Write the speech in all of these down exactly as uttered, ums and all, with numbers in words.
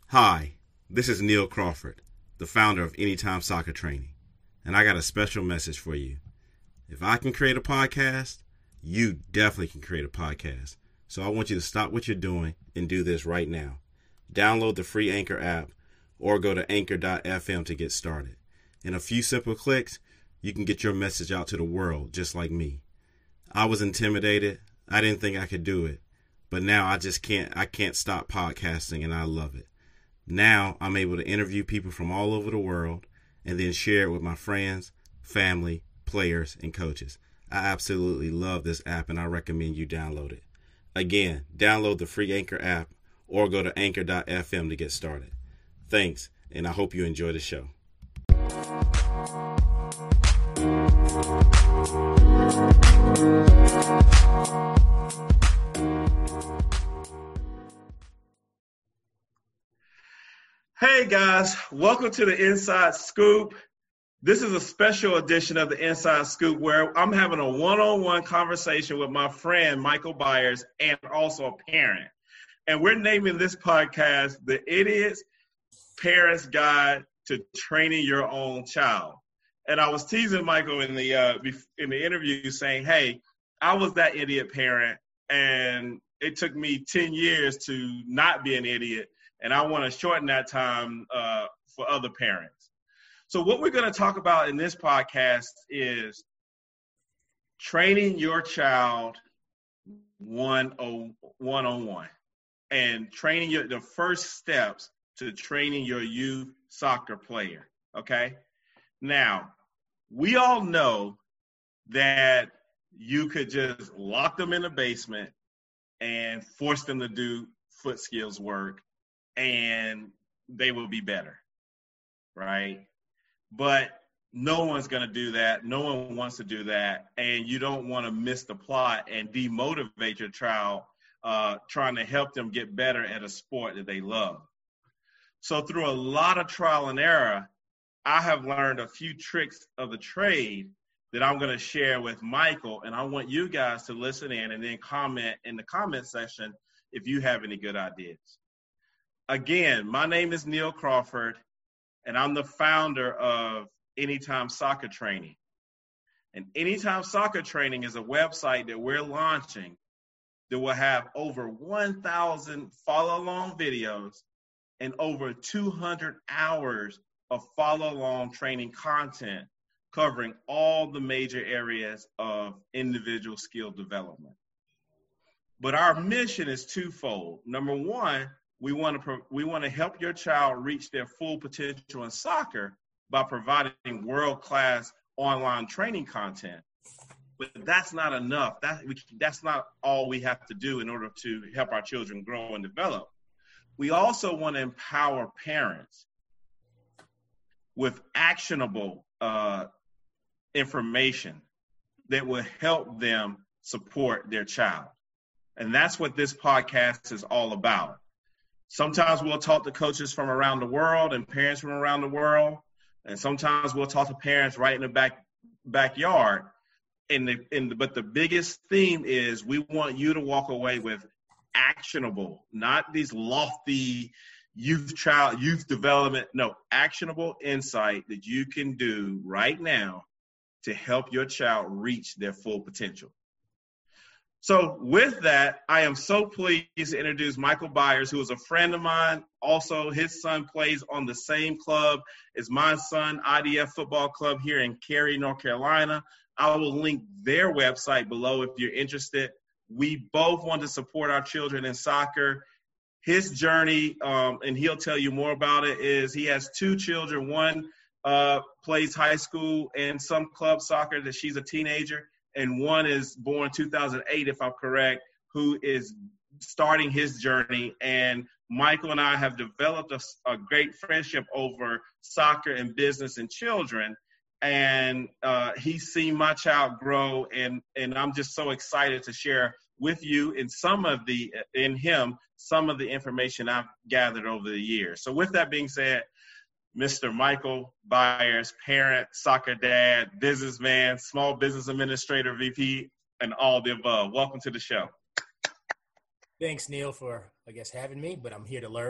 Hi, this is Neil Crawford, the founder of Anytime Soccer Training, and I got a special message for you. If I can create a podcast, you definitely can create a podcast. So I want you to stop what you're doing and do this right now. Download the free Anchor app or go to anchor dot f m to get started. In a few simple clicks, you can get your message out to the world just like me. I was intimidated. I didn't think I could do it. But now I just can't, I can't stop podcasting, and I love it. Now I'm able to interview people from all over the world and then share it with my friends, family, players, and coaches. I absolutely love this app, and I recommend you download it. Again, download the free Anchor app or go to anchor dot f m to get started. Thanks, and I hope you enjoy the show. Hey guys, welcome to the Inside Scoop. This is a special edition of the Inside Scoop where I'm having a one-on-one conversation with my friend Michael Byers and also a parent. And we're naming this podcast The Idiot's Parents Guide to Training Your Own Child. And I was teasing Michael in the uh, in the interview saying, hey, I was that idiot parent, and it took me ten years to not be an idiot. And I want to shorten that time uh, for other parents. So what we're going to talk about in this podcast is training your child one-on-one and training your, the first steps to training your youth soccer player, okay? Now, we all know that you could just lock them in the basement and force them to do foot skills work, and they will be better, right? But no one's going to do that. No one wants to do that. And you don't want to miss the plot and demotivate your child uh, trying to help them get better at a sport that they love. So through a lot of trial and error, I have learned a few tricks of the trade that I'm going to share with Michael. And I want you guys to listen in and then comment in the comment section if you have any good ideas. Again, my name is Neil Crawford, and I'm the founder of Anytime Soccer Training. And Anytime Soccer Training is a website that we're launching that will have over one thousand follow-along videos and over two hundred hours of follow-along training content covering all the major areas of individual skill development. But our mission is twofold. Number one, We want to we want to help your child reach their full potential in soccer by providing world-class online training content. But that's not enough. That we, that's not all we have to do in order to help our children grow and develop. We also want to empower parents with actionable uh, information that will help them support their child. And that's what this podcast is all about. Sometimes we'll talk to coaches from around the world and parents from around the world. And sometimes we'll talk to parents right in the back backyard. And the, and the, but the biggest theme is we want you to walk away with actionable, not these lofty youth child, youth development. No, actionable insight that you can do right now to help your child reach their full potential. So with that, I am so pleased to introduce Michael Byers, who is a friend of mine. Also, his son plays on the same club as my son, I D F Football Club here in Cary, North Carolina. I will link their website below if you're interested. We both want to support our children in soccer. His journey, um, and he'll tell you more about it, is he has two children. One uh, plays high school and some club soccer that she's a teenager. And one is born two thousand eight, if I'm correct, who is starting his journey. And Michael and I have developed a, a great friendship over soccer and business and children. And uh, he's seen my child grow, and, and I'm just so excited to share with you in some of the, in him, some of the information I've gathered over the years. So with that being said, Mister Michael Byers, parent, soccer dad, businessman, small business administrator, V P, and all the above. Welcome to the show. Thanks, Neil, for, I guess, having me, but I'm here to learn.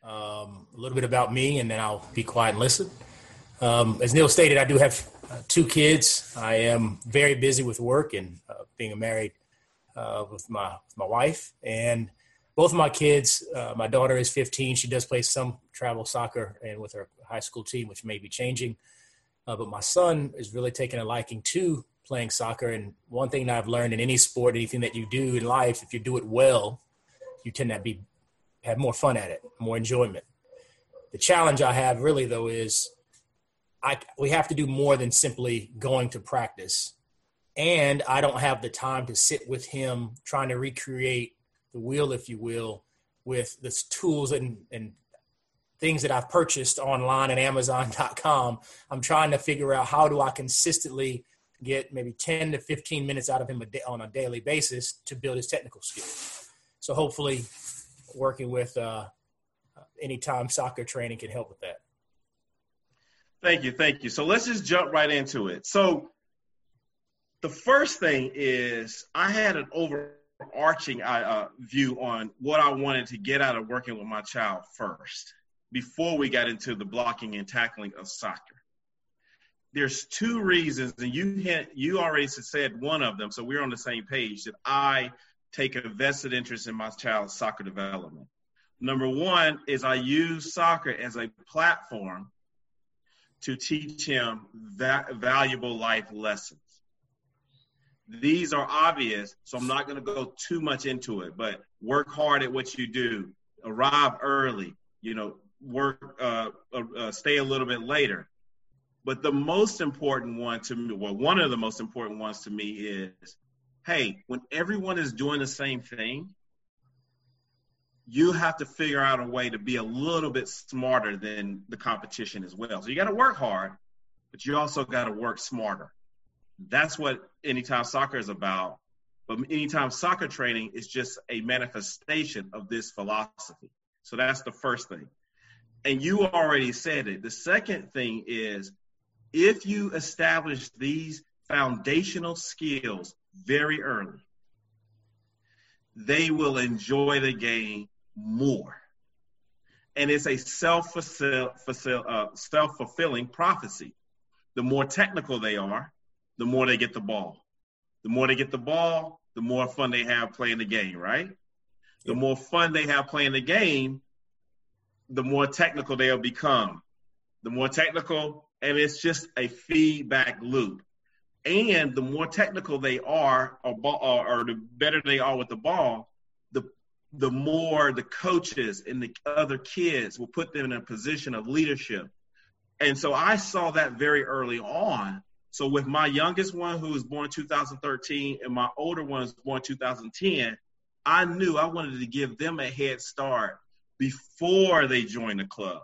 um, a little bit about me, and then I'll be quiet and listen. Um, as Neil stated, I do have uh, two kids. I am very busy with work and uh, being married uh, with my with my wife. And both of my kids, uh, my daughter is fifteen. She does play some travel soccer and with her high school team, which may be changing. Uh, but my son is really taking a liking to playing soccer. And one thing that I've learned in any sport, anything that you do in life, if you do it well, you tend to be have more fun at it, more enjoyment. The challenge I have really, though, is I we have to do more than simply going to practice. And I don't have the time to sit with him trying to recreate the wheel, if you will, with the tools and, and things that I've purchased online at Amazon dot com. I'm trying to figure out how do I consistently get maybe ten to fifteen minutes out of him a day, on a daily basis to build his technical skills. So hopefully working with uh, Anytime Soccer Training can help with that. Thank you. Thank you. So let's just jump right into it. So the first thing is I had an overarching uh, view on what I wanted to get out of working with my child first, before we got into the blocking and tackling of soccer. There's two reasons, and you hit, you already said one of them, so we're on the same page, that I take a vested interest in my child's soccer development. Number one is I use soccer as a platform to teach him va- valuable life lessons. These are obvious, so I'm not going to go too much into it, but work hard at what you do, arrive early, you know, work, uh, uh, stay a little bit later. But the most important one to me, well, one of the most important ones to me is, hey, when everyone is doing the same thing, you have to figure out a way to be a little bit smarter than the competition as well. So you got to work hard, but you also got to work smarter. That's what Anytime Soccer is about. But Anytime Soccer Training is just a manifestation of this philosophy. So that's the first thing. And you already said it. The second thing is, if you establish these foundational skills very early, they will enjoy the game more. And it's a self-fulfill, uh, self-fulfilling prophecy. The more technical they are, the more they get the ball. The more they get the ball, the more fun they have playing the game, right? The more fun they have playing the game, the more technical they'll become. The more technical, and it's just a feedback loop. And the more technical they are, or, or, or the better they are with the ball, the the more the coaches and the other kids will put them in a position of leadership. And so I saw that very early on. So with my youngest one, who was born two thousand thirteen, and my older one was born two thousand ten, I knew I wanted to give them a head start before they joined the club.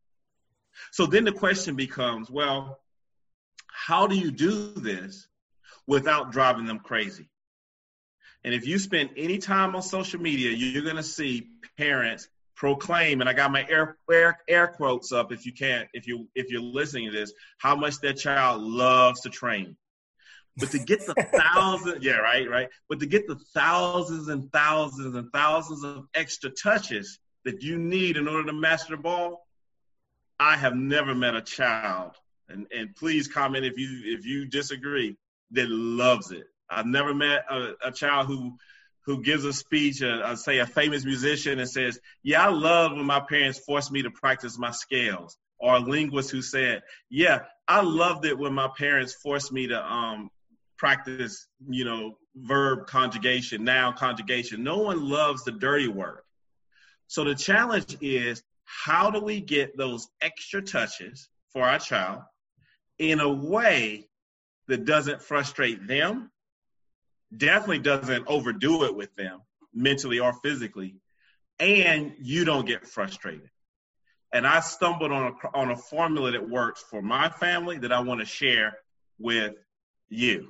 So then the question becomes, well, how do you do this without driving them crazy? And if you spend any time on social media, you're going to see parents proclaim, and I got my air, air air quotes up if you can't, if you if you're listening to this, how much their child loves to train. But to get the thousands, yeah, right, right. But to get the thousands and thousands and thousands of extra touches that you need in order to master the ball, I have never met a child, and, and please comment if you if you disagree, that loves it. I've never met a, a child who who gives a speech, uh, uh, say a famous musician, and says, yeah, I love when my parents forced me to practice my scales. Or a linguist who said, yeah, I loved it when my parents forced me to um, practice, you know, verb conjugation, noun conjugation. No one loves the dirty work. So the challenge is, how do we get those extra touches for our child in a way that doesn't frustrate them, definitely doesn't overdo it with them mentally or physically, and you don't get frustrated? And I stumbled on a, on a formula that works for my family that I want to share with you.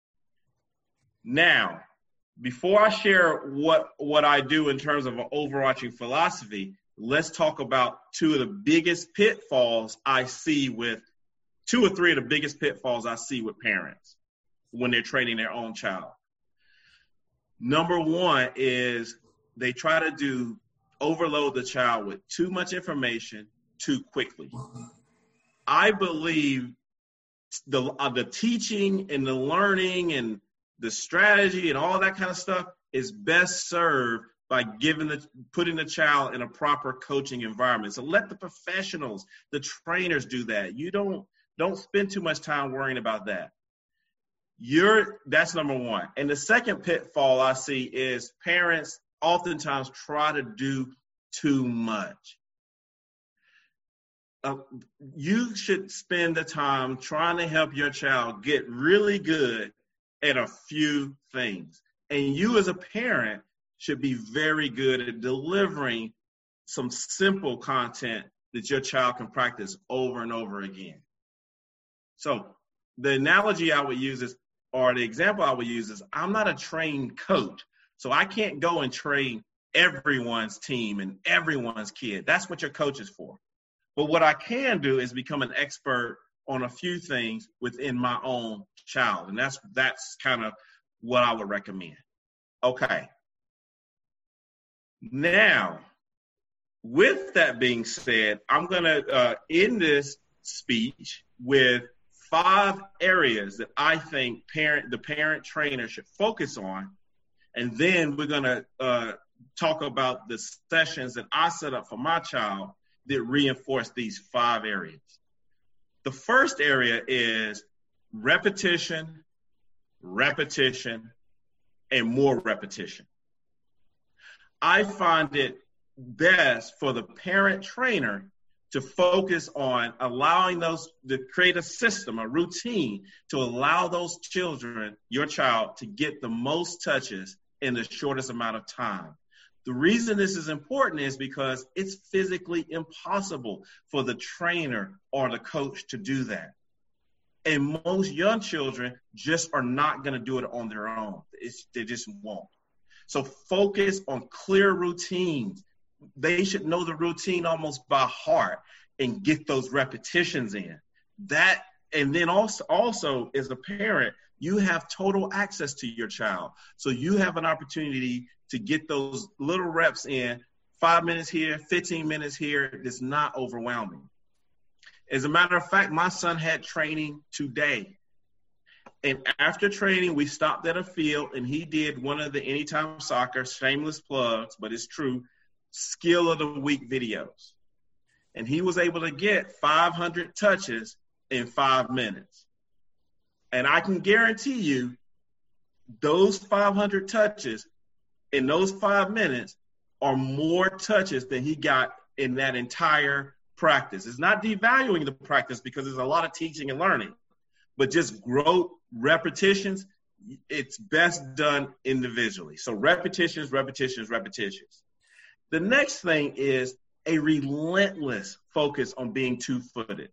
Now, before I share what, what I do in terms of an overarching philosophy, let's talk about two of the biggest pitfalls I see with, two or three of the biggest pitfalls I see with parents when they're training their own child. Number one is they try to do overload the child with too much information too quickly. I believe the uh, the teaching and the learning and the strategy and all that kind of stuff is best served by giving the putting the child in a proper coaching environment. So let the professionals, the trainers do that. You don't don't spend too much time worrying about that. You're that's number one. And the second pitfall I see is parents oftentimes try to do too much. Uh, you should spend the time trying to help your child get really good at a few things. And you as a parent should be very good at delivering some simple content that your child can practice over and over again. So the analogy I would use is, or the example I would use is, I'm not a trained coach, so I can't go and train everyone's team and everyone's kid. That's what your coach is for. But what I can do is become an expert on a few things within my own child. And that's that's kind of what I would recommend. Okay. Now, with that being said, I'm going to uh, end this speech with five areas that I think parent the parent trainer should focus on. And then we're going to uh, talk about the sessions that I set up for my child that reinforce these five areas. The first area is repetition, repetition, and more repetition. I find it best for the parent trainer to focus on allowing those, to create a system, a routine to allow those children, your child, to get the most touches in the shortest amount of time. The reason this is important is because it's physically impossible for the trainer or the coach to do that. And most young children just are not going to do it on their own. It's, they just won't. So focus on clear routines. They should know the routine almost by heart and get those repetitions in. That, and then also, also as a parent, you have total access to your child. So you have an opportunity to get those little reps in, five minutes here, fifteen minutes here. It's not overwhelming. As a matter of fact, my son had training today. And after training, we stopped at a field, and he did one of the Anytime Soccer, shameless plugs, but it's true, skill of the week videos. And he was able to get five hundred touches in five minutes. And I can guarantee you those five hundred touches in those five minutes are more touches than he got in that entire practice. It's not devaluing the practice because there's a lot of teaching and learning, but just growth, repetitions, it's best done individually. So repetitions, repetitions, repetitions. The next thing is a relentless focus on being two-footed.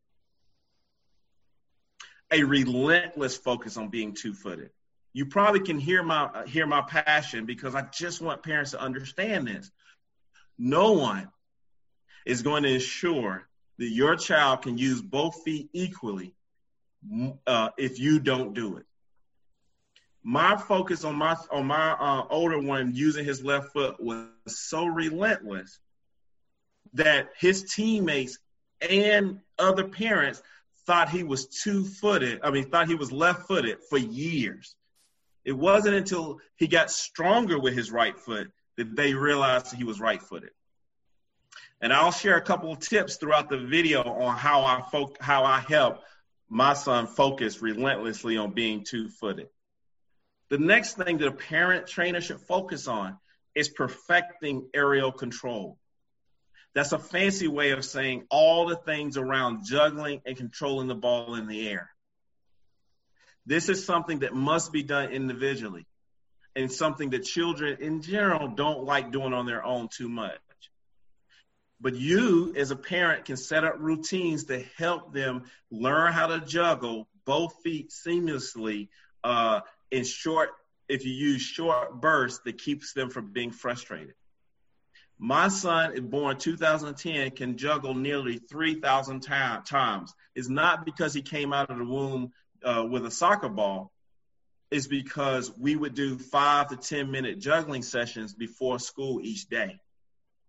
A relentless focus on being two-footed. You probably can hear my hear my passion because I just want parents to understand this. No one is going to ensure that your child can use both feet equally uh, if you don't do it. My focus on my on my uh, older one using his left foot was so relentless that his teammates and other parents thought he was two-footed. I mean, thought he was left-footed for years. It wasn't until he got stronger with his right foot that they realized he was right-footed. And I'll share a couple of tips throughout the video on how I fo- how I help my son focus relentlessly on being two-footed. The next thing that a parent trainer should focus on is perfecting aerial control. That's a fancy way of saying all the things around juggling and controlling the ball in the air. This is something that must be done individually and something that children in general don't like doing on their own too much. But you, as a parent, can set up routines to help them learn how to juggle both feet seamlessly uh, in short, if you use short bursts that keeps them from being frustrated. My son, born two thousand ten, can juggle nearly three thousand times. It's not because he came out of the womb uh, with a soccer ball. It's because we would do five to ten minute juggling sessions before school each day.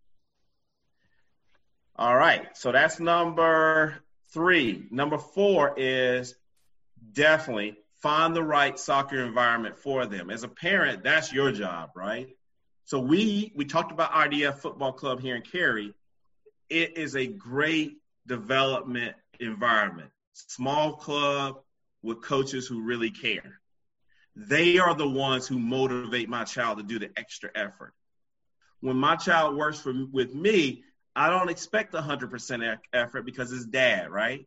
All right. So that's number three. Number four is definitely find the right soccer environment for them. As a parent, that's your job, right? So we we talked about I D F Football Club here in Cary. It is a great development environment. Small club with coaches who really care. They are the ones who motivate my child to do the extra effort. When my child works for, with me, I don't expect one hundred percent effort because it's dad, right?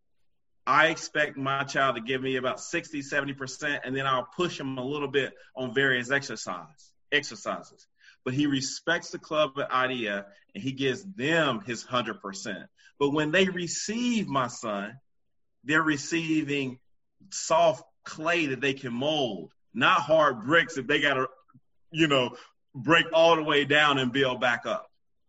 I expect my child to give me about sixty, seventy percent, and then I'll push him a little bit on various exercise, exercises. But he respects the club at I D F, and he gives them his one hundred percent. But when they receive my son, they're receiving soft clay that they can mold, not hard bricks that they got to, you know, break all the way down and build back up.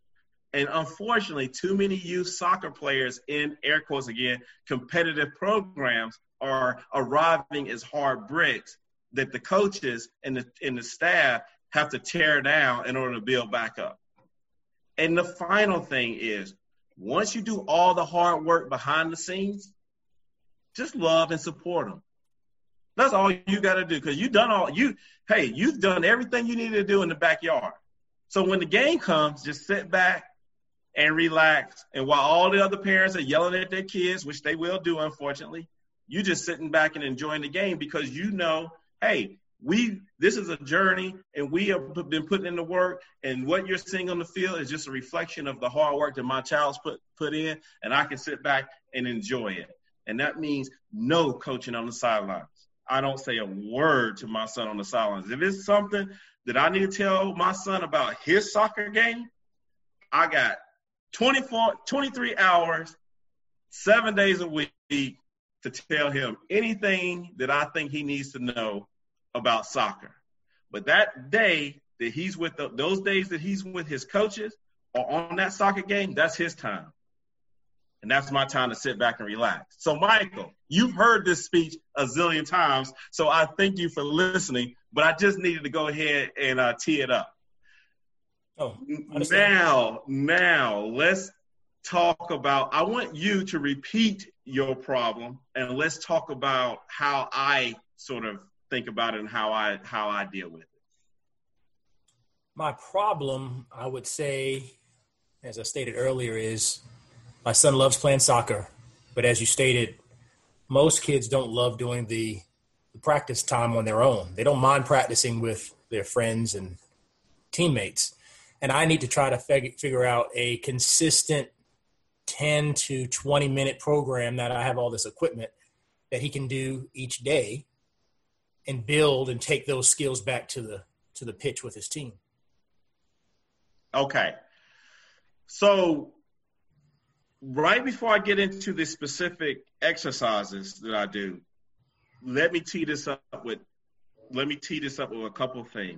And unfortunately, too many youth soccer players in, air quotes again, competitive programs are arriving as hard bricks that the coaches and the, and the staff have to tear down in order to build back up. And the final thing is, once you do all the hard work behind the scenes, just love and support them. That's all you got to do, because you done all you. Hey, you've done everything you needed to do in the backyard. So when the game comes, just sit back and relax. And while all the other parents are yelling at their kids, which they will do, unfortunately, you just sitting back and enjoying the game because you know, hey, we this is a journey and we have been putting in the work, and what you're seeing on the field is just a reflection of the hard work that my child's put put in, and I can sit back and enjoy it. And that means no coaching on the sidelines. I don't say a word to my son on the sidelines. If it's something that I need to tell my son about his soccer game, I got twenty-four, twenty-three hours, seven days a week to tell him anything that I think he needs to know about soccer. But that day that he's with the, those days that he's with his coaches or on that soccer game, that's his time. And that's my time to sit back and relax. So, Michael, you've heard this speech a zillion times, so I thank you for listening, but I just needed to go ahead and uh, tee it up. Oh, now, now let's talk about, I want you to repeat your problem, and let's talk about how I sort of think about it and how I how I deal with it. My problem, I would say, as I stated earlier, is my son loves playing soccer, but as you stated, most kids don't love doing the, the practice time on their own. They don't mind practicing with their friends and teammates. And I need to try to fig- figure out a consistent ten to twenty minute program that I have all this equipment that he can do each day and build and take those skills back to the to the pitch with his team. Okay. So right before I get into the specific exercises that I do, let me tee this up with let me tee this up with a couple of things.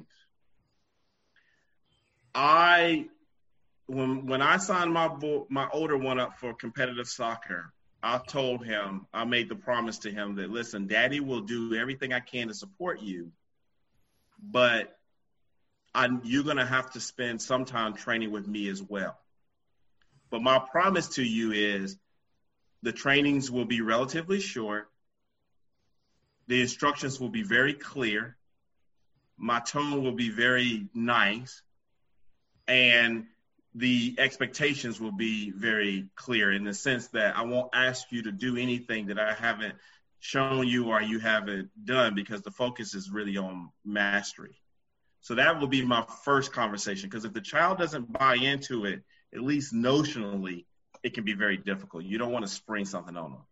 I when when I signed my my older one up for competitive soccer, I told him, I made the promise to him that, listen, Daddy will do everything I can to support you, but I, you're going to have to spend some time training with me as well. But my promise to you is the trainings will be relatively short. The instructions will be very clear. My tone will be very nice. And the expectations will be very clear in the sense that I won't ask you to do anything that I haven't shown you or you haven't done, because the focus is really on mastery. So that will be my first conversation, because if the child doesn't buy into it, at least notionally, it can be very difficult. You don't want to spring something on them.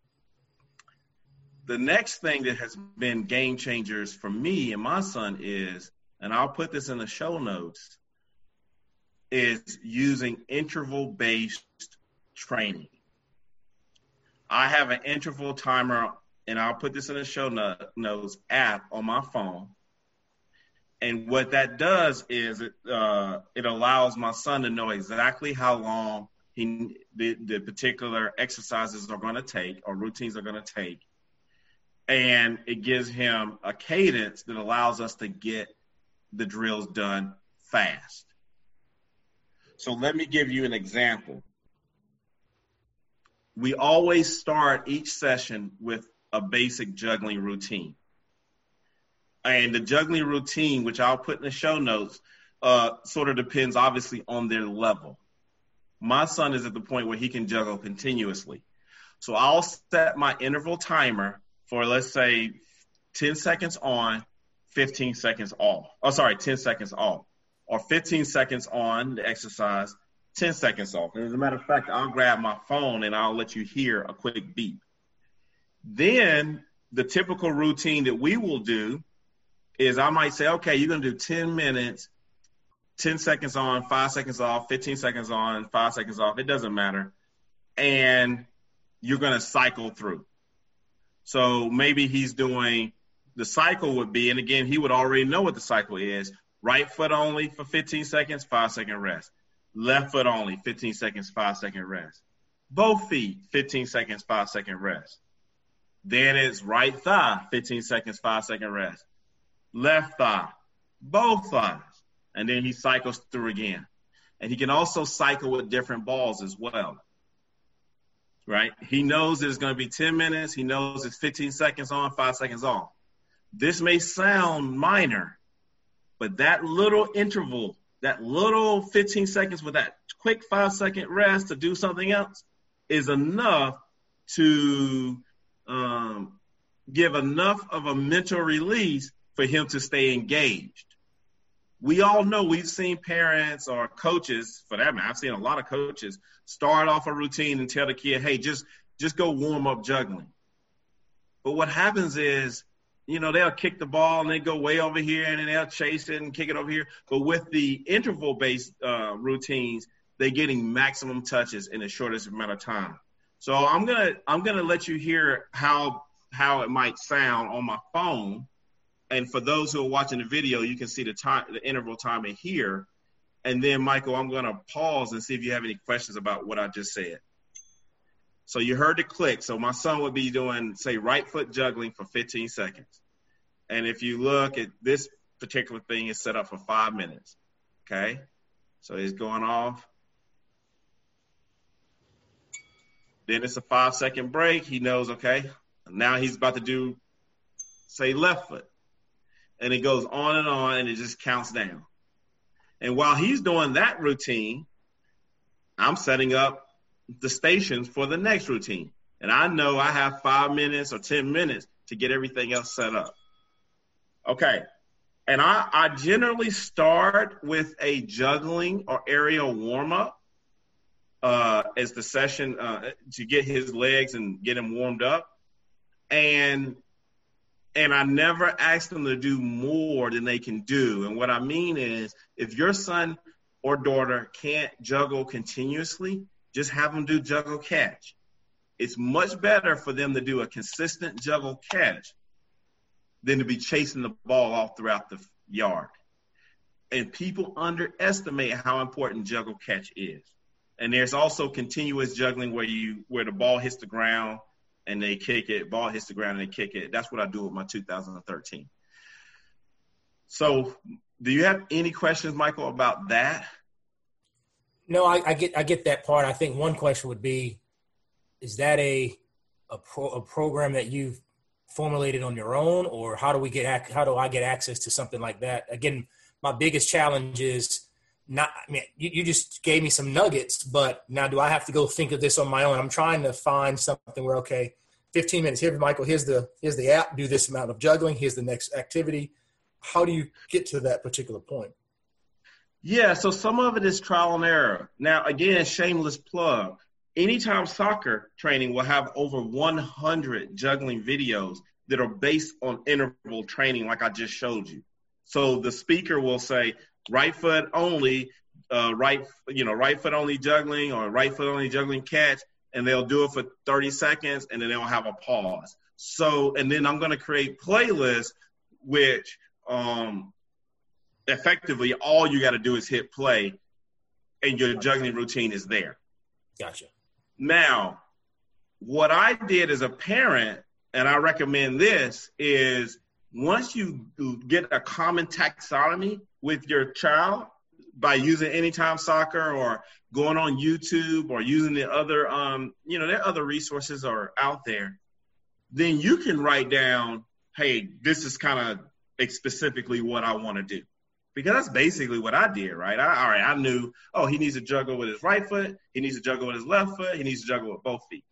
The next thing that has been game changers for me and my son is, and I'll put this in the show notes, is using interval-based training. I have an interval timer, and I'll put this in the show notes app on my phone. And what that does is it uh, it allows my son to know exactly how long he the, the particular exercises are going to take or routines are going to take. And it gives him a cadence that allows us to get the drills done fast. So let me give you an example. we always start each session with a basic juggling routine. And the juggling routine, which I'll put in the show notes, uh, sort of depends obviously on their level. My son is at the point where he can juggle continuously. So I'll set my interval timer for, let's say, ten seconds on, fifteen seconds off. Oh, sorry, ten seconds off. Or fifteen seconds on the exercise, ten seconds off. And as a matter of fact, I'll grab my phone and I'll let you hear a quick beep. Then the typical routine that we will do is I might say, okay, you're going to do ten minutes, ten seconds on, five seconds off, fifteen seconds on, five seconds off. It doesn't matter. And you're going to cycle through. So maybe he's doing, the cycle would be, and again, he would already know what the cycle is. Right foot only for fifteen seconds, five second rest. Left foot only, fifteen seconds, five second rest. Both feet, fifteen seconds, five second rest. Then it's right thigh, fifteen seconds, five second rest. Left thigh, both thighs. And then he cycles through again. And he can also cycle with different balls as well. Right? He knows it's going to be ten minutes. He knows it's fifteen seconds on, five seconds off. This may sound minor, but that little interval, that little fifteen seconds with that quick five second rest to do something else is enough to um, give enough of a mental release for him to stay engaged. We all know, we've seen parents or coaches, for that matter, I've seen a lot of coaches start off a routine and tell the kid, hey, just, just go warm up juggling. But what happens is, you know, they'll kick the ball and they go way over here and then they'll chase it and kick it over here. But with the interval-based uh, routines, they're getting maximum touches in the shortest amount of time. So I'm gonna I'm gonna let you hear how how it might sound on my phone. And for those who are watching the video, you can see the time, the interval time in here. And then, Michael, I'm gonna pause and see if you have any questions about what I just said. So you heard the click. So my son would be doing, say, right foot juggling for fifteen seconds. And if you look at this particular thing, is set up for five minutes. Okay? So he's going off. Then it's a five second break. He knows, okay, now he's about to do, say, left foot. And it goes on and on and it just counts down. And while he's doing that routine, I'm setting up the stations for the next routine. And I know I have five minutes or ten minutes to get everything else set up. Okay. And I, I generally start with a juggling or aerial warm-up uh, as the session uh, to get his legs and get him warmed up. And and I never ask them to do more than they can do. And what I mean is, if your son or daughter can't juggle continuously, just have them do juggle catch. It's much better for them to do a consistent juggle catch than to be chasing the ball all throughout the yard. And people underestimate how important juggle catch is. And there's also continuous juggling where you where the ball hits the ground and they kick it, ball hits the ground and they kick it. That's what I do with my two thousand thirteen. So do you have any questions, Michael, about that? No, I, I get I get that part. I think one question would be, is that a a, pro, a program that you've formulated on your own, or how do we get how do I get access to something like that? Again, my biggest challenge is not. I mean, you, you just gave me some nuggets, but now do I have to go think of this on my own? I'm trying to find something where, okay, fifteen minutes here, Michael. Here's the here's the app. Do this amount of juggling. Here's the next activity. How do you get to that particular point? Yeah, so some of it is trial and error. Now, again, shameless plug. Anytime Soccer Training will have over one hundred juggling videos that are based on interval training like I just showed you. So the speaker will say, right foot only, uh, right, you know, right foot only juggling or right foot only juggling catch, and they'll do it for thirty seconds, and then they'll have a pause. So, and then I'm going to create playlists which um, effectively all you got to do is hit play, and your juggling routine is there. Gotcha. Now, what I did as a parent, and I recommend this, is once you get a common taxonomy with your child, by using Anytime Soccer or going on YouTube or using the other, um, you know, there are other resources are out there, then you can write down, hey, this is kind of specifically what I want to do. Because that's basically what I did, right? I, all right, I knew, oh, he needs to juggle with his right foot. He needs to juggle with his left foot. He needs to juggle with both feet.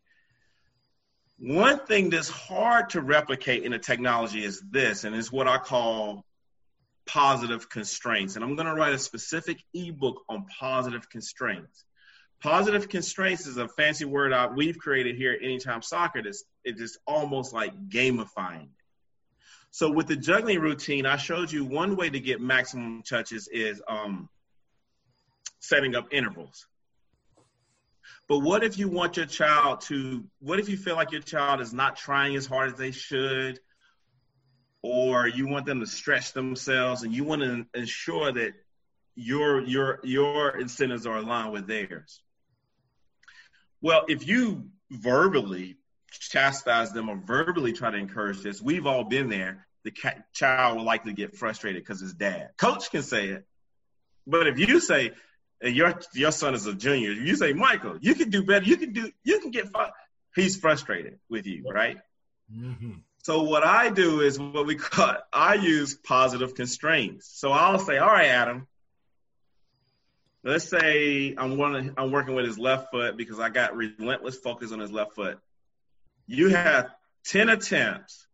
One thing that's hard to replicate in the technology is this, and it's what I call positive constraints. And I'm going to write a specific ebook on positive constraints. Positive constraints is a fancy word I, we've created here at Anytime Soccer. That's, it is almost like gamifying. So with the juggling routine, I showed you one way to get maximum touches is um, setting up intervals. But what if you want your child to, what if you feel like your child is not trying as hard as they should, or you want them to stretch themselves and you want to ensure that your, your, your incentives are aligned with theirs? Well, if you verbally chastise them or verbally try to encourage this, we've all been there. The ca- child will likely get frustrated because his dad. Coach can say it. But if you say, and your your son is a junior, if you say, Michael, you can do better, you can do, you can get fun, he's frustrated with you, right? Mm-hmm. So what I do is what we call, I use positive constraints. So I'll say, all right, Adam, let's say I'm one, I'm working with his left foot because I got relentless focus on his left foot. You have ten attempts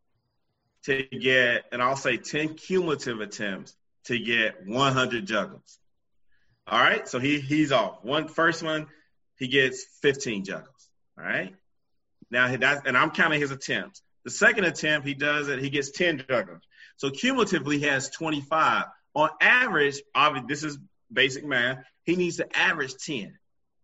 to get, and I'll say ten cumulative attempts to get one hundred juggles. All right, so he he's off. One first one, he gets fifteen juggles. All right, now that's, and I'm counting his attempts. The second attempt, he does it, he gets ten juggles. So cumulatively, he has twenty-five. On average, obviously, this is basic math, he needs to average ten.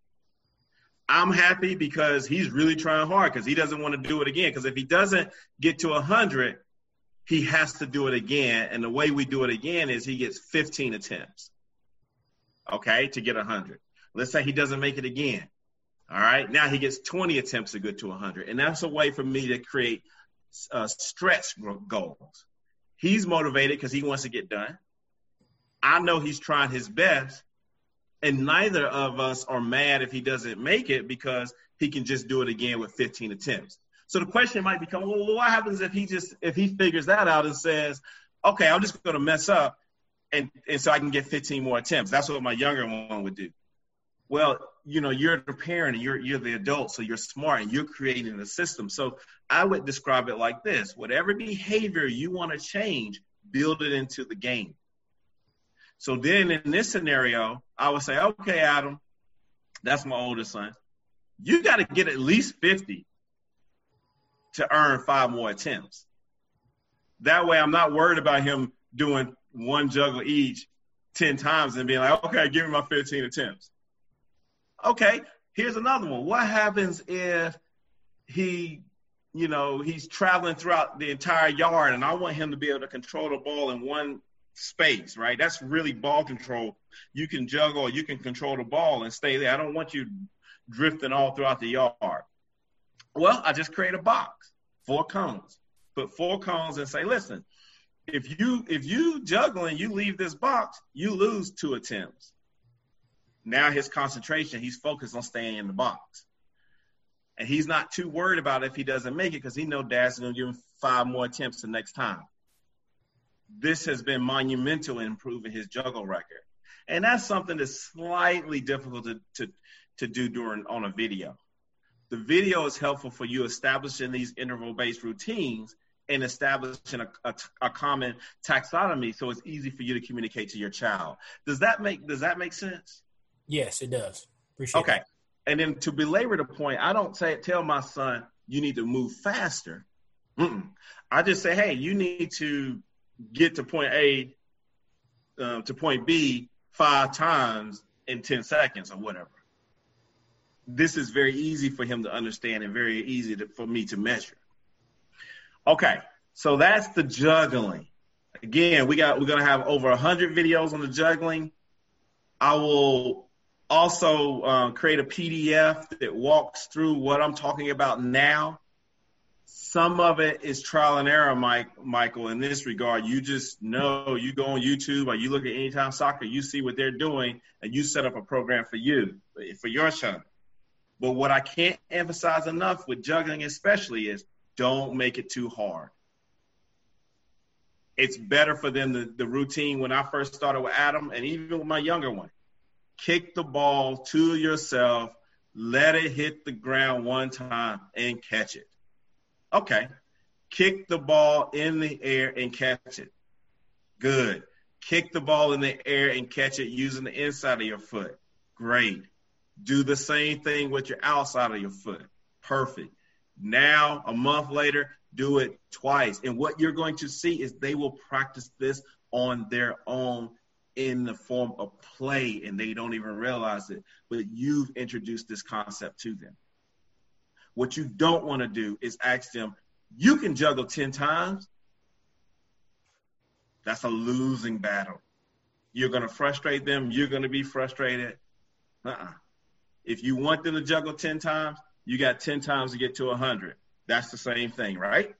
I'm happy because he's really trying hard because he doesn't want to do it again. Because if he doesn't get to one hundred, he has to do it again. And the way we do it again is he gets fifteen attempts, okay, to get one hundred. Let's say he doesn't make it again. All right, now he gets twenty attempts to get to one hundred. And that's a way for me to create uh, stretch goals. He's motivated because he wants to get done. I know he's trying his best. And neither of us are mad if he doesn't make it because he can just do it again with fifteen attempts. So the question might become, well, what happens if he just if he figures that out and says, okay, I'm just going to mess up and, and so I can get fifteen more attempts. That's what my younger one would do. Well, you know, you're the parent and you're you're the adult, so you're smart and you're creating a system. So I would describe it like this. Whatever behavior you want to change, build it into the game. So then in this scenario, I would say, okay, Adam, that's my oldest son. You got to get at least fifty to earn five more attempts. That way I'm not worried about him doing one juggle each ten times and being like, okay, give me my fifteen attempts. Okay, here's another one. What happens if he, you know, he's traveling throughout the entire yard and I want him to be able to control the ball in one space, right? That's really ball control. You can juggle, you can control the ball and stay there. I don't want you drifting all throughout the yard. Well, I just create a box, four cones. Put four cones and say, listen, if you if you juggle and you leave this box, you lose two attempts. Now his concentration, he's focused on staying in the box. And he's not too worried about if he doesn't make it because he knows Dad's going to give him five more attempts the next time. This has been monumental in improving his juggle record. And that's something that's slightly difficult to, to, to do during on a video. The video is helpful for you establishing these interval-based routines and establishing a, a, a common taxonomy so it's easy for you to communicate to your child. Does that make does that make sense? Yes, it does. Appreciate okay. it. And then to belabor the point, I don't say tell my son you need to move faster. Mm-mm. I just say, hey, you need to get to point A uh, to point B five times in ten seconds or whatever. This is very easy for him to understand and very easy to, for me to measure. Okay, so that's the juggling. Again, we got we're gonna have over a hundred videos on the juggling. I will also uh, create a P D F that walks through what I'm talking about now. Some of it is trial and error, Mike, Michael, in this regard. You just know, you go on YouTube or you look at Anytime Soccer, you see what they're doing, and you set up a program for you, for your son. But what I can't emphasize enough with juggling especially is don't make it too hard. It's better for them, the, the routine when I first started with Adam and even with my younger one. Kick the ball to yourself, let it hit the ground one time and catch it. Okay. Kick the ball in the air and catch it. Good. Kick the ball in the air and catch it using the inside of your foot. Great. Do the same thing with your outside of your foot. Perfect. Now, a month later, do it twice. And what you're going to see is they will practice this on their own in the form of play, and they don't even realize it. But you've introduced this concept to them. What you don't want to do is ask them, you can juggle ten times. That's a losing battle. You're going to frustrate them. You're going to be frustrated. Uh-uh. If you want them to juggle ten times, you got ten times to get to one hundred. That's the same thing, right?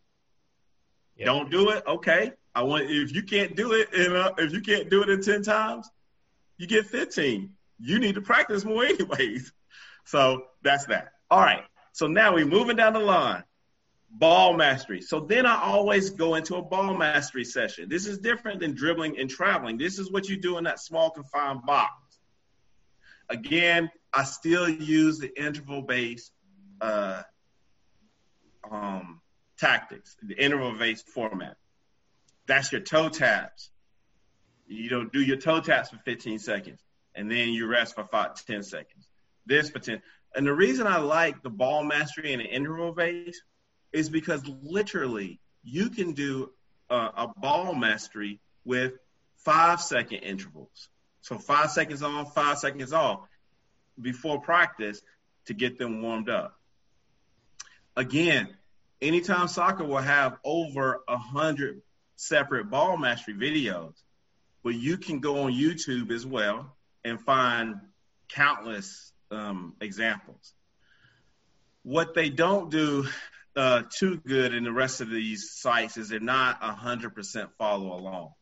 Yep. Don't do it? Okay. I want. If you can't do it, in, uh, if you can't do it in ten times, you get fifteen. You need to practice more anyways. So that's that. All right. So now we're moving down the line. Ball mastery. So then I always go into a ball mastery session. This is different than dribbling and traveling. This is what you do in that small confined box. Again, I still use the interval-based uh, um, tactics, the interval-based format. That's your toe taps. You don't do your toe taps for fifteen seconds, and then you rest for five, ten seconds. This for ten. And the reason I like the ball mastery and the interval base is because literally you can do a, a ball mastery with five second intervals. So five seconds on, five seconds off before practice to get them warmed up. Again, Anytime Soccer will have over a hundred separate ball mastery videos, but you can go on YouTube as well and find countless Um, examples. What they don't do uh, too good in the rest of these sites is they're not one hundred percent follow along.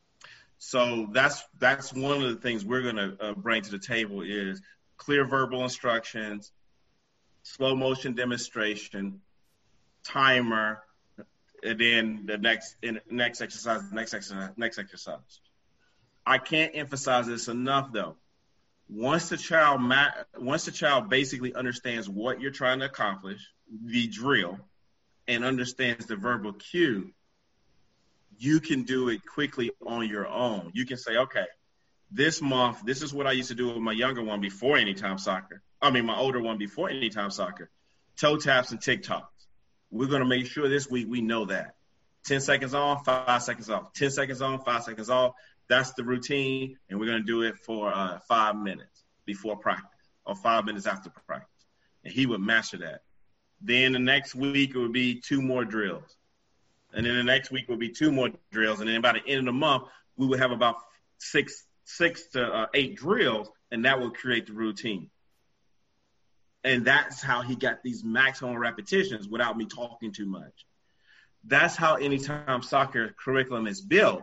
So that's that's one of the things we're going to uh, bring to the table is clear verbal instructions, slow motion demonstration, timer, and then the next in, next exercise, next exercise, next exercise. I can't emphasize this enough, though. Once the child ma- once the child basically understands what you're trying to accomplish, the drill, and understands the verbal cue, you can do it quickly on your own. You can say, okay, this month, this is what I used to do with my younger one before Anytime Soccer. I mean, my older one before Anytime Soccer. Toe taps and TikToks. We're going to make sure this week we know that. ten seconds on, five seconds off. ten seconds on, five seconds off. That's the routine, and we're going to do it for uh, five minutes before practice or five minutes after practice. And he would master that. Then the next week it would be two more drills. And then the next week would be two more drills. And then by the end of the month, we would have about six, six to uh, eight drills, and that will create the routine. And that's how he got these maximum repetitions without me talking too much. That's how Anytime Soccer curriculum is built.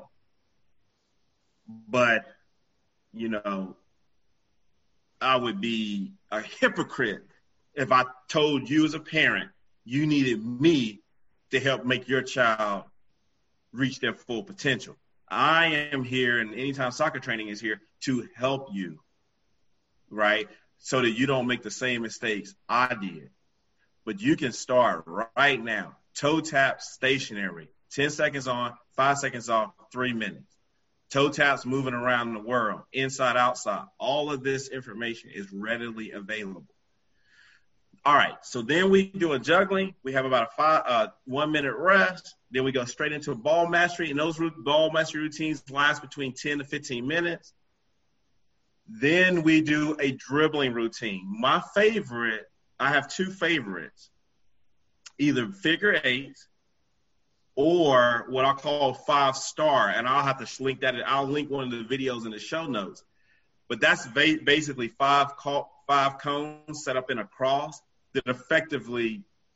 But, you know, I would be a hypocrite if I told you as a parent you needed me to help make your child reach their full potential. I am here, and Anytime Soccer Training is here to help you, right, so that you don't make the same mistakes I did. But you can start right now. Toe taps, stationary, ten seconds on, five seconds off, three minutes. Toe taps moving around the world, inside, outside. All of this information is readily available. All right, so then we do a juggling. We have about a five, uh, one-minute rest. Then we go straight into ball mastery, and those ball mastery routines last between ten to fifteen minutes. Then we do a dribbling routine. My favorite, I have two favorites, either figure eights or what I call five star, and I'll have to link that. I'll link one of the videos in the show notes. But that's ba- basically five co- five cones set up in a cross that effectively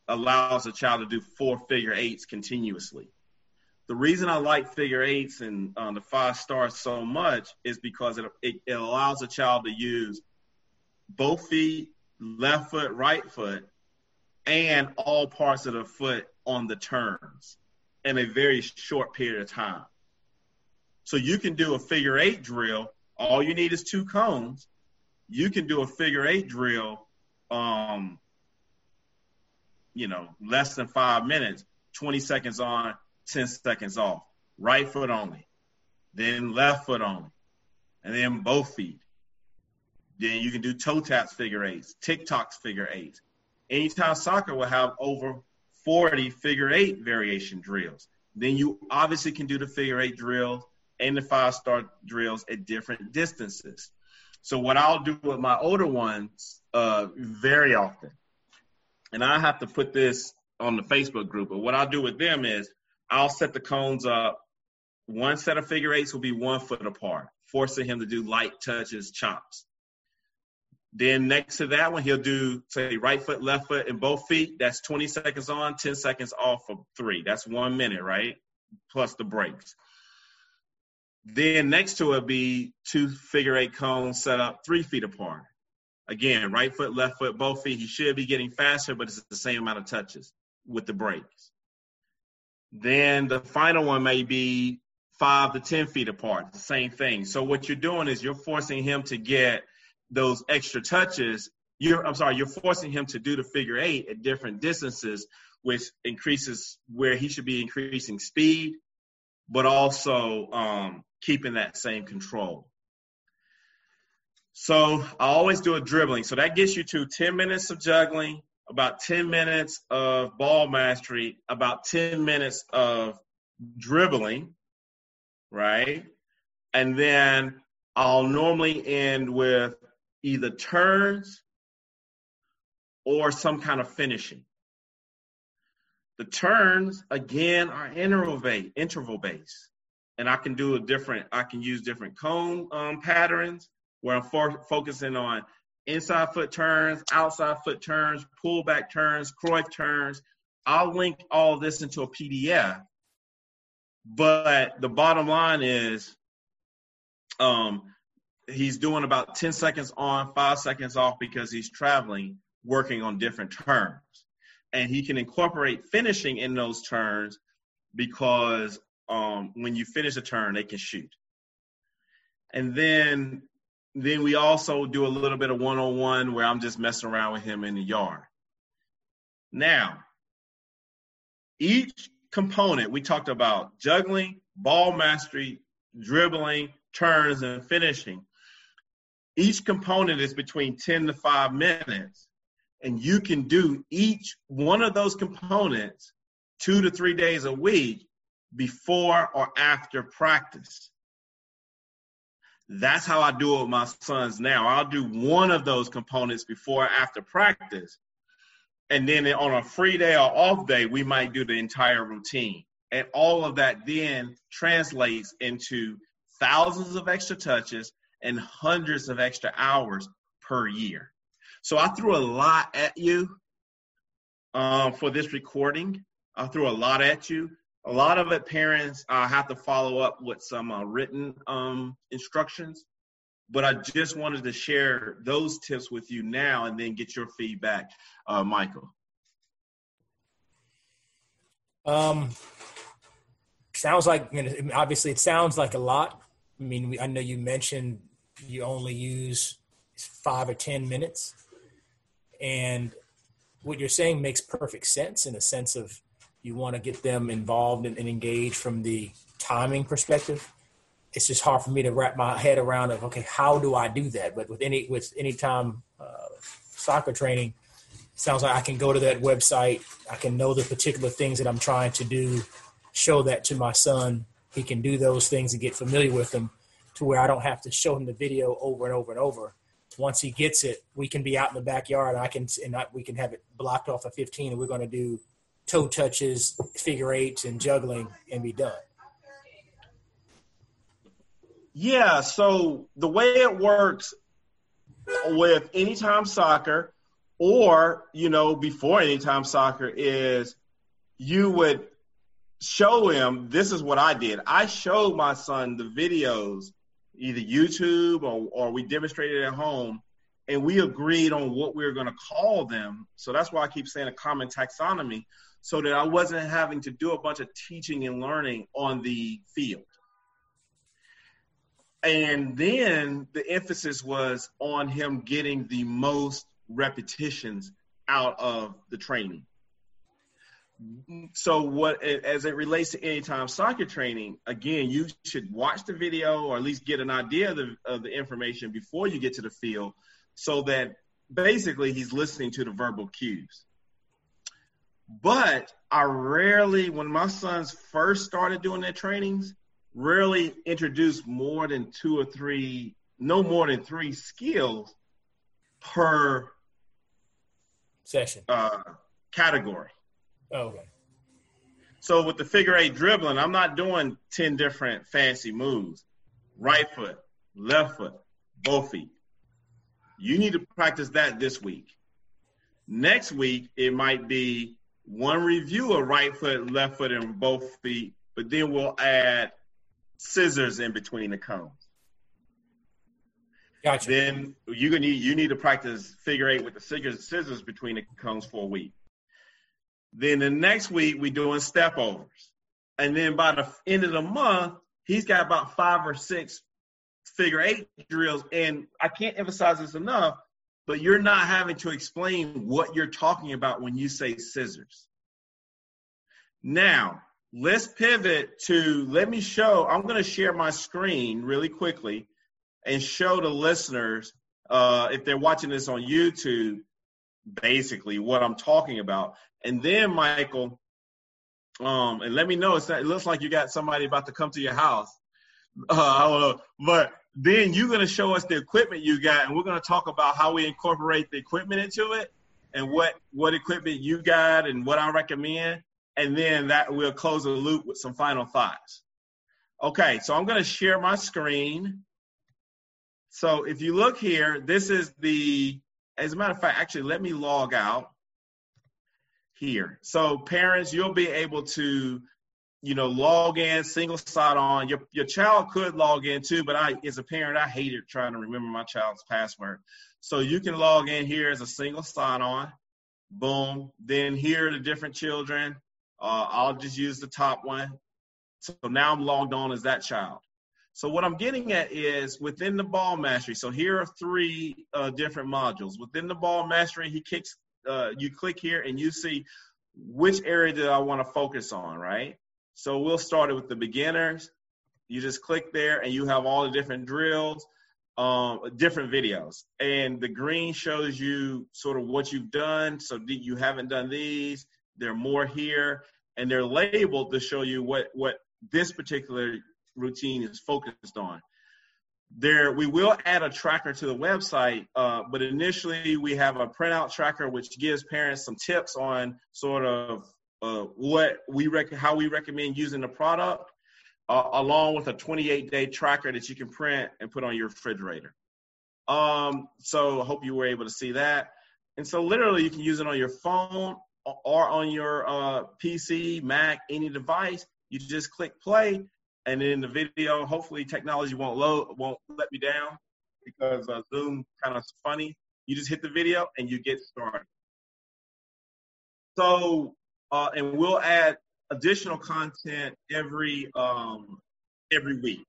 allows a child to do four figure eights continuously. The reason I like figure eights and uh, the five stars so much is because it, it, it allows a child to use both feet, left foot, right foot, and all parts of the foot on the turns in a very short period of time. So you can do a figure eight drill. All you need is two cones. You can do a figure eight drill, um, you know, less than five minutes, twenty seconds on, ten seconds off, right foot only, then left foot only, and then both feet. Then you can do toe taps figure eights, TikToks figure eights. Anytime Soccer will have over forty figure eight variation drills. Then you obviously can do the figure eight drills and the five star drills at different distances. So what I'll do with my older ones uh, very often, and I have to put this on the Facebook group, but what I'll do with them is I'll set the cones up. One set of figure eights will be one foot apart, forcing him to do light touches, chops. Then next to that one, he'll do, say, right foot, left foot, and both feet. That's twenty seconds on, ten seconds off for three. That's one minute, right? Plus the breaks. Then next to it be two figure eight cones set up three feet apart. Again, right foot, left foot, both feet. He should be getting faster, but it's the same amount of touches with the breaks. Then the final one may be five to ten feet apart, the same thing. So what you're doing is you're forcing him to get those extra touches. You're, I'm sorry, you're forcing him to do the figure eight at different distances, which increases where he should be increasing speed, but also um, keeping that same control. So I always do a dribbling. So that gets you to ten minutes of juggling, about ten minutes of ball mastery, about ten minutes of dribbling, right? And then I'll normally end with either turns or some kind of finishing. The turns, again, are interval based, interval based. And I can do a different, I can use different cone um, patterns where I'm for, focusing on inside foot turns, outside foot turns, pullback turns, Cruyff turns. I'll link all of this into a P D F. But the bottom line is um, he's doing about ten seconds on, five seconds off because he's traveling, working on different turns. And he can incorporate finishing in those turns because um, when you finish a turn, they can shoot. And then Then we also do a little bit of one-on-one where I'm just messing around with him in the yard. Now, each component, we talked about juggling, ball mastery, dribbling, turns, and finishing. Each component is between ten to five minutes, and you can do each one of those components two to three days a week before or after practice. That's how I do it with my sons now. I'll do one of those components before or after practice. And then on a free day or off day, we might do the entire routine. And all of that then translates into thousands of extra touches and hundreds of extra hours per year. So I threw a lot at you um, for this recording. I threw a lot at you. A lot of it, parents uh, have to follow up with some uh, written um, instructions, but I just wanted to share those tips with you now and then get your feedback, uh, Michael. Um, sounds like, you know, obviously it sounds like a lot. I mean, I know you mentioned you only use five or ten minutes, and what you're saying makes perfect sense in the sense of you want to get them involved and, and engaged from the timing perspective. It's just hard for me to wrap my head around of, okay, how do I do that? But with any, with any time uh, soccer training, it sounds like I can go to that website. I can know the particular things that I'm trying to do, show that to my son. He can do those things and get familiar with them to where I don't have to show him the video over and over and over. Once he gets it, we can be out in the backyard. And I can, and I, we can have it blocked off of fifteen, and we're going to do toe touches, figure eights, and juggling, and be done. Yeah, so the way it works with Anytime Soccer or, you know, before Anytime Soccer is you would show him, this is what I did. I showed my son the videos, either YouTube or, or we demonstrated at home, and we agreed on what we were going to call them. So that's why I keep saying a common taxonomy, so that I wasn't having to do a bunch of teaching and learning on the field. And then the emphasis was on him getting the most repetitions out of the training. So what, as it relates to Anytime Soccer training, again, you should watch the video or at least get an idea of the, of the information before you get to the field, so that basically he's listening to the verbal cues. But I rarely, when my sons first started doing their trainings, rarely introduced more than two or three, no more than three skills per session uh, category. Oh, okay. So with the figure eight dribbling, I'm not doing ten different fancy moves. Right foot, left foot, both feet. You need to practice that this week. Next week, it might be one review of right foot, left foot, and both feet, but then we'll add scissors in between the cones. Gotcha. Then you're gonna need you need to practice figure eight with the scissors scissors between the cones for a week. Then the next week we're doing step overs, and then by the end of the month he's got about five or six figure eight drills. And I can't emphasize this enough, but you're not having to explain what you're talking about when you say scissors. Now, let's pivot to, let me show, I'm going to share my screen really quickly and show the listeners, uh, if they're watching this on YouTube, basically what I'm talking about. And then, Michael, um, and let me know, it's not, it looks like you got somebody about to come to your house. Uh, I don't know, but then you're going to show us the equipment you got, and we're going to talk about how we incorporate the equipment into it and what, what equipment you got and what I recommend. And then that we'll close the loop with some final thoughts. Okay, so I'm going to share my screen. So if you look here, this is the, as a matter of fact, actually, let me log out here. So parents, you'll be able to, you know, log in, single sign on. Your your child could log in too, but I, as a parent, I hated trying to remember my child's password. So you can log in here as a single sign on. Boom. Then here are the different children. Uh, I'll just use the top one. So now I'm logged on as that child. So what I'm getting at is within the ball mastery. So here are three uh, different modules. Within the ball mastery, he kicks, uh, you click here and you see which area do I want to focus on, right? So we'll start it with the beginners. You just click there and you have all the different drills, um, different videos. And the green shows you sort of what you've done. So you haven't done these. There are more here, and they're labeled to show you what, what this particular routine is focused on. There, we will add a tracker to the website, uh, but initially we have a printout tracker which gives parents some tips on sort of uh, what we rec- how we recommend using the product, uh, along with a twenty-eight day tracker that you can print and put on your refrigerator. Um, so I hope you were able to see that. And so literally you can use it on your phone or on your uh, P C, Mac, any device. You just click play, and then the video, hopefully technology won't load, won't let me down because uh, Zoom kind of funny. You just hit the video and you get started. So, uh, and we'll add additional content every um, every week.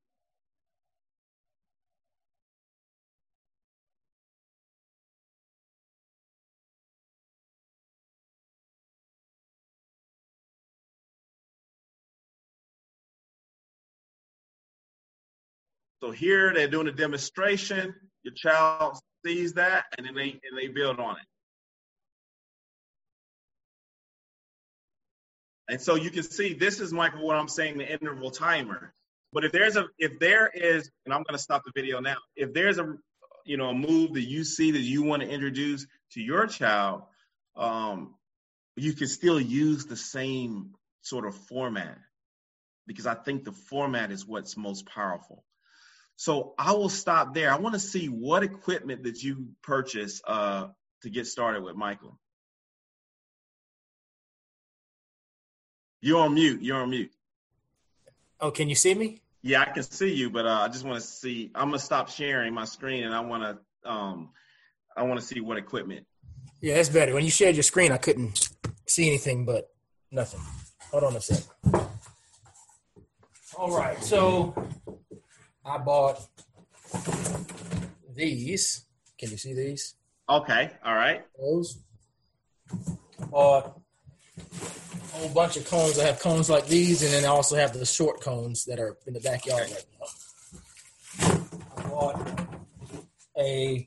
So here they're doing a demonstration. Your child sees that, and then they and they build on it. And so you can see this is, Michael, what I'm saying, the interval timer. But if there's a if there is, and I'm going to stop the video now. If there's a you know a move that you see that you want to introduce to your child, um, you can still use the same sort of format, because I think the format is what's most powerful. So I will stop there. I want to see what equipment that you purchased uh, to get started with Michael. You're on mute. You're on mute. Oh, can you see me? Yeah, I can see you, but uh, I just want to see. I'm gonna stop sharing my screen, and I want to. Um, I want to see what equipment. Yeah, that's better. When you shared your screen, I couldn't see anything but nothing. Hold on a second. All right, so I bought these. Can you see these? Okay. All right. Those. Bought a whole bunch of cones. I have cones like these, and then I also have the short cones that are in the backyard right now. I bought a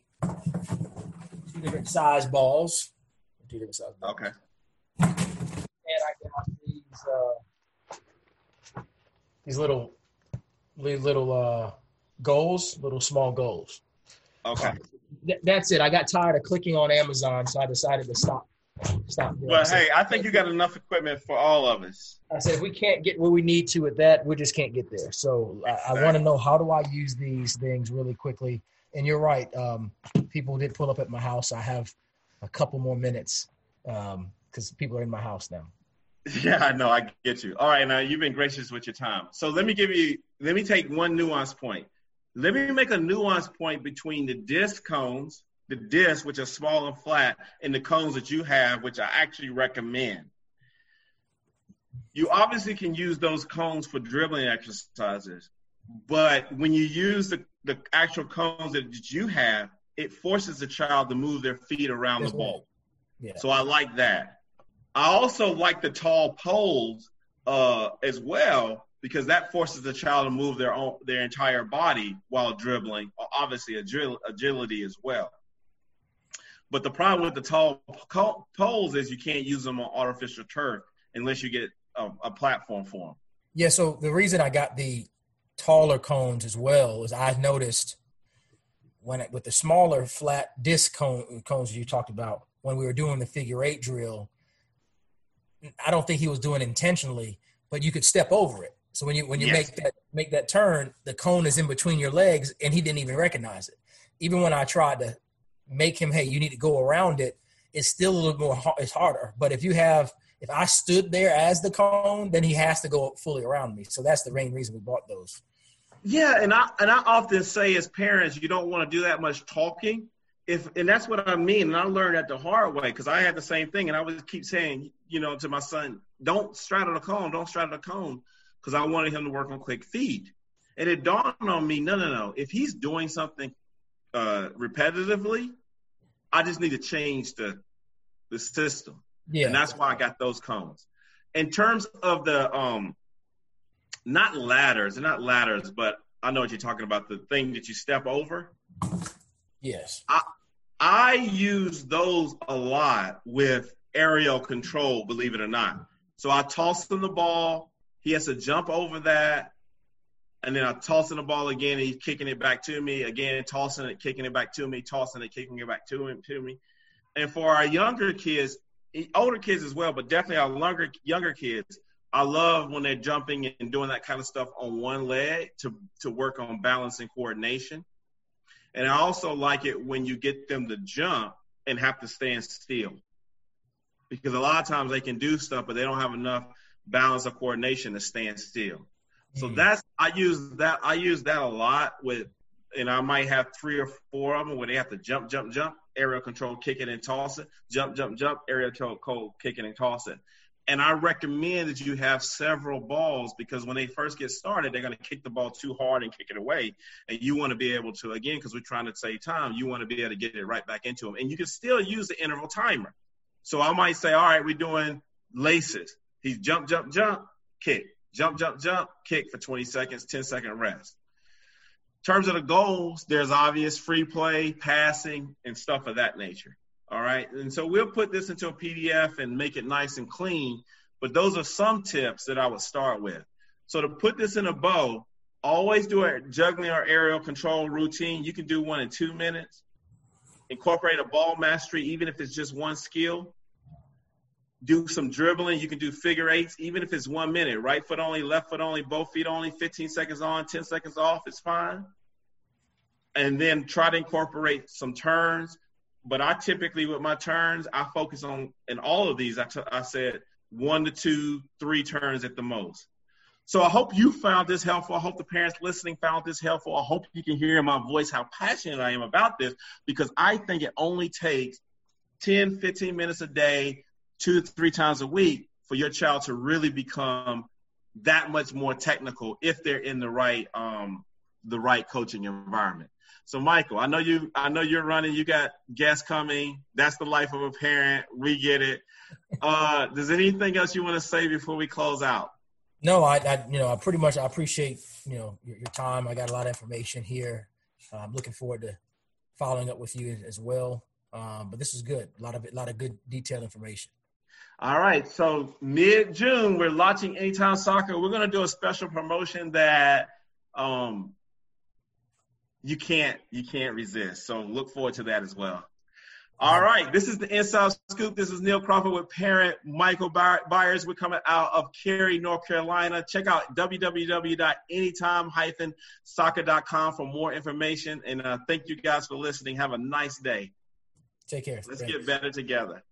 two different size balls. Two different size balls. Okay. And I got these uh, these little little uh, goals, little small goals. Okay. Th- that's it. I got tired of clicking on Amazon, so I decided to stop. Stop. Well, hey, I think you got enough equipment for all of us. I said, if we can't get where we need to with that, we just can't get there. So I, I want to know, how do I use these things really quickly? And you're right. Um, people did pull up at my house. I have a couple more minutes because um, people are in my house now. Yeah, I know. I get you. All right. Now, you've been gracious with your time. So let me give you, let me take one nuance point. Let me make a nuance point between the disc cones, the discs, which are small and flat, and the cones that you have, which I actually recommend. You obviously can use those cones for dribbling exercises, but when you use the, the actual cones that you have, it forces the child to move their feet around the ball. Yeah. So I like that. I also like the tall poles uh, as well, because that forces the child to move their own, their entire body while dribbling, obviously agil- agility as well. But the problem with the tall poles is you can't use them on artificial turf unless you get a, a platform for them. Yeah, so the reason I got the taller cones as well is I noticed when it, with the smaller flat disc cone, cones you talked about, when we were doing the figure eight drill, I don't think he was doing it intentionally, but you could step over it. So when you when you yes. make that make that turn, the cone is in between your legs, and he didn't even recognize it. Even when I tried to make him, hey, you need to go around it, it's still a little more, it's harder. But if you have, if I stood there as the cone, then he has to go fully around me. So that's the main reason we bought those. Yeah, and I and I often say as parents, you don't want to do that much talking. If and that's what I mean. And I learned that the hard way, because I had the same thing, and I would keep saying, you know, to my son, don't straddle the cone, don't straddle the cone, because I wanted him to work on quick feet. And it dawned on me, no, no, no. If he's doing something uh, repetitively, I just need to change the the system. Yeah. And that's why I got those cones. In terms of the um, not ladders, they're not ladders, but I know what you're talking about, the thing that you step over. Yes. I I use those a lot with aerial control, believe it or not. So I toss him the ball, he has to jump over that, and then I toss him the ball again, and he's kicking it back to me, again, tossing it, kicking it back to me, tossing it, kicking it back to him, to me. And for our younger kids, older kids as well, but definitely our younger, younger kids, I love when they're jumping and doing that kind of stuff on one leg to, to work on balance and coordination. And I also like it when you get them to jump and have to stand still, because a lot of times they can do stuff, but they don't have enough balance or coordination to stand still. So mm. that's, I use that, I use that a lot with, and I might have three or four of them where they have to jump, jump, jump, aerial control, kick it and toss it, jump, jump, jump, aerial control, kick it and toss it. And I recommend that you have several balls, because when they first get started, they're going to kick the ball too hard and kick it away. And you want to be able to, again, because we're trying to save time, you want to be able to get it right back into them. And you can still use the interval timer. So I might say, all right, we're doing laces. He's jump, jump, jump, kick, jump, jump, jump, kick for twenty seconds, ten second rest. In terms of the goals, there's obvious free play, passing, and stuff of that nature. All right. And so we'll put this into a P D F and make it nice and clean. But those are some tips that I would start with. So to put this in a bow, always do a juggling or aerial control routine. You can do one in two minutes. Incorporate a ball mastery, even if it's just one skill. Do some dribbling. You can do figure eights, even if it's one minute. Right foot only, left foot only, both feet only, fifteen seconds on, ten seconds off. It's fine. And then try to incorporate some turns. but I typically, with my turns, I focus on, in all of these, I, t- I said one to two, three turns at the most. So I hope you found this helpful. I hope the parents listening found this helpful. I hope you can hear in my voice how passionate I am about this, because I think it only takes ten, fifteen minutes a day, two to three times a week for your child to really become that much more technical if they're in the right um, the right coaching environment. So, Michael, I know you. I know you're running. You got guests coming. That's the life of a parent. We get it. Uh, does anything else you want to say before we close out? No, I, I you know, I pretty much I appreciate you know your, your time. I got a lot of information here. Uh, I'm looking forward to following up with you as well. Um, but this is good. A lot of a lot of good detailed information. All right. So mid-June, we're launching Anytime Soccer. We're going to do a special promotion that um, you can't you can't resist. So look forward to that as well. All right. This is the Inside Scoop. This is Neil Crawford with parent Michael Byers. We're coming out of Cary, North Carolina. Check out w w w dot anytime dash soccer dot com for more information. And uh, thank you guys for listening. Have a nice day. Take care. Let's get better together.